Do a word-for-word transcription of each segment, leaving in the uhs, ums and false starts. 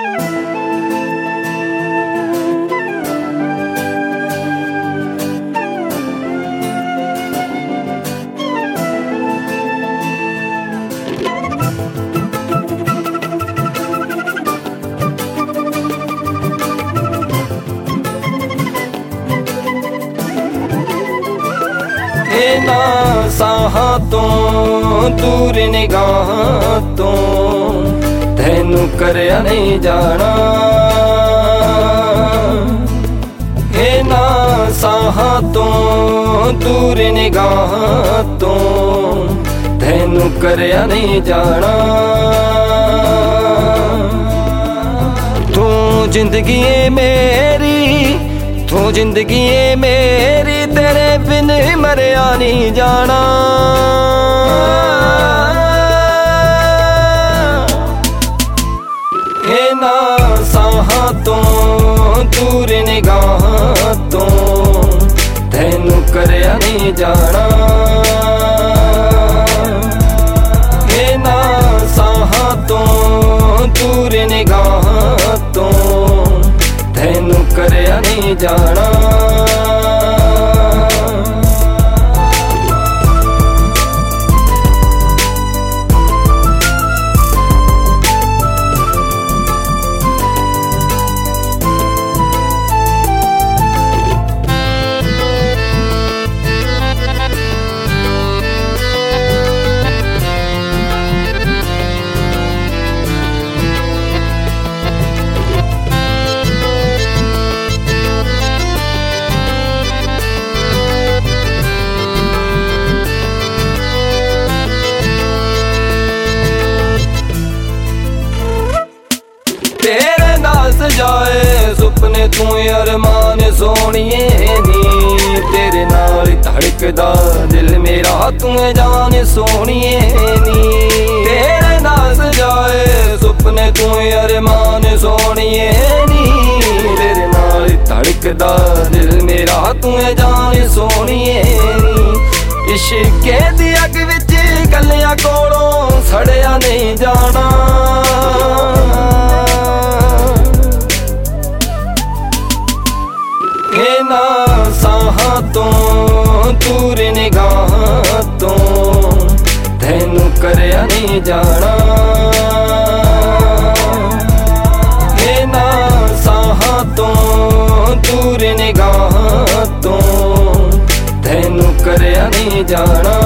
ना साहां तो दूर निगाह तो तैनू करया नहीं जाना। हे ना साहां तो दूर निगाह तो तैनू करया नहीं जाना। तू जिंदगी मेरी तू जिंदगी मेरी तेरे बिन मरिया नहीं जाना। हे ना साहां तो दूर निगाह तो तैनू करया नहीं जाना। हे ना साहां तो दूर निगाह तो तैनू करया नहीं जाना। तेरे नाल सजाए सुपने तू अरमान सोनिए नी। तेरे नाल धड़कदा दिल मेरा तू जान सोनिए नी। तेरे नाल सजाए सुपने तू अरमान सोनिए नी। तेरे नाल धड़कदा दिल मेरा तू जान सोनिए नी। इश्क दी अग विच गलियां कोलों सड़िया नहीं जाना। हे ना साहां तो दूर निगाह तो तैनू करया नहीं जाना। हे ना साहां तो दूर निगाह तो तैनू करया नहीं जाना।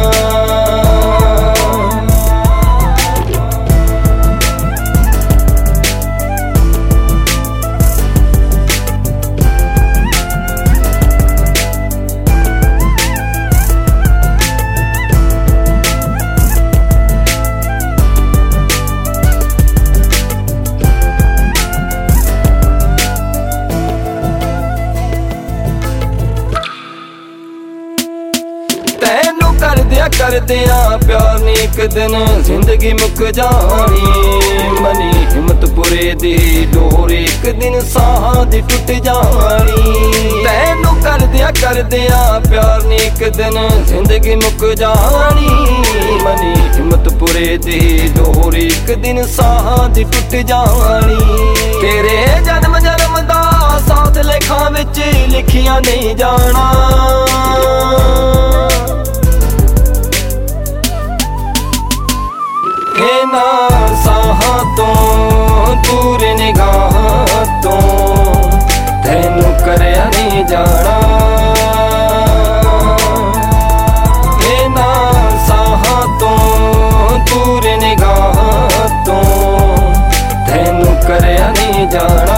तैनू कर दिया कर दिया प्यार नी एक दिन जिंदगी मुक जानी। मनी हिम्मतपुरे दी डोर एक दिन साहां दी टुट जानी। तैनू कर दिया कर दिया प्यार नी एक दिन जिंदगी मुक जानी। मनी हिम्मतपुरे दी डोर एक दिन साहां दी टुट जानी। तेरे जन्म जन्म दा साथ लेखां विच लिखिया नहीं जाना। हे ना साहां तो दूर निगाह तो तैनू करया नहीं जाना। हे ना साहां तो दूर निगाह तो तैनू करया नहीं जाना।